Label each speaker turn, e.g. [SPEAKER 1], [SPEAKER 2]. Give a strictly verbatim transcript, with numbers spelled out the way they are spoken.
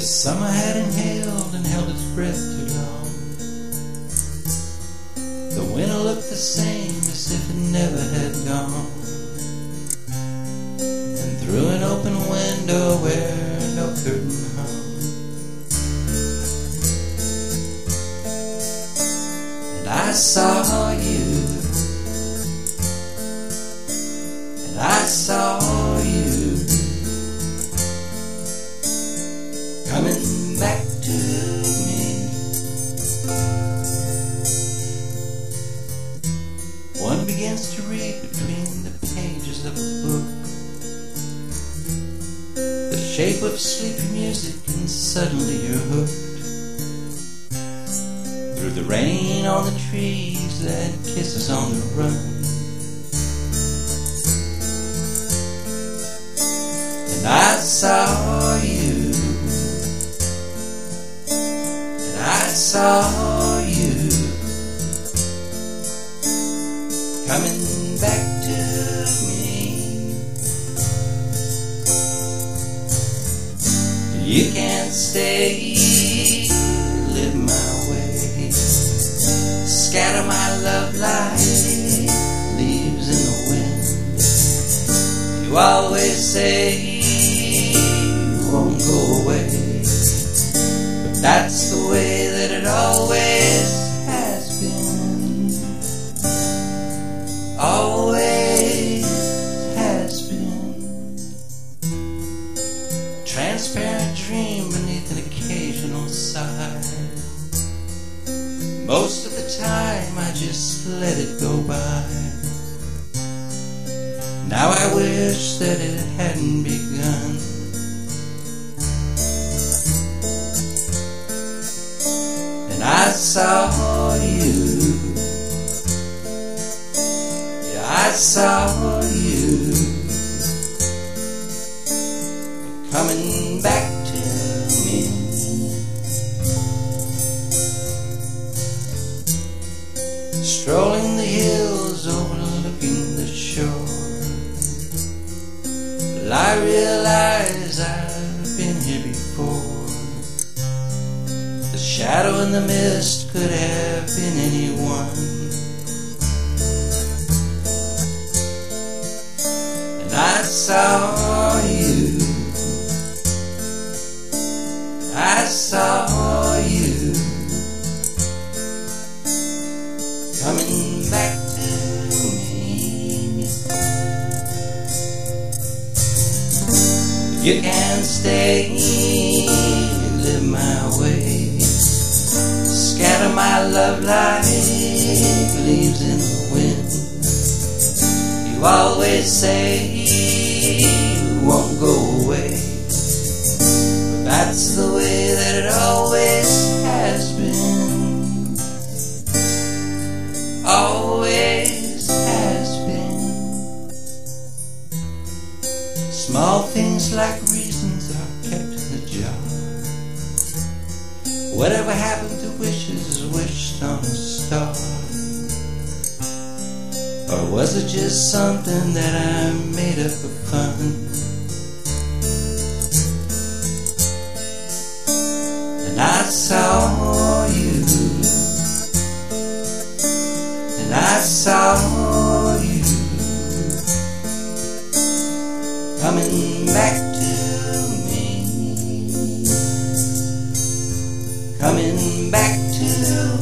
[SPEAKER 1] The summer had inhaled and held its breath too long. The winter looked the same as if it never had gone. And through an open window where no curtain hung, and I saw you, and I saw you coming back to me. One begins to read between the pages of a book, the shape of sleepy music, and suddenly you're hooked. Through the rain on the trees and kisses on the run, and I saw you, and I saw you coming back to me. You can't stay, live my way, scatter my love like leaves in the wind. You always say you won't go away, but that's the way that it always has been. Always has been. A transparent dream beneath an occasional sigh. Most of the time I just let it go by. Now I wish that it hadn't begun. And I saw you, yeah, I saw you coming back to me. Strolling the hills overlooking the shore, well, I realize I've been here before. The shadow in the mist could have been anyone, and I saw you, I saw you coming back to me. You can't stay, live my way, scatter my love like leaves in the wind. You always say you won't go away, but that's the way that it always has been. Always has been. Small things like reasons are kept in the jar. Whatever happened to wishes is wished on a star. Or was it just something that I made up for fun? And I saw you, and I saw you coming back to me, coming back to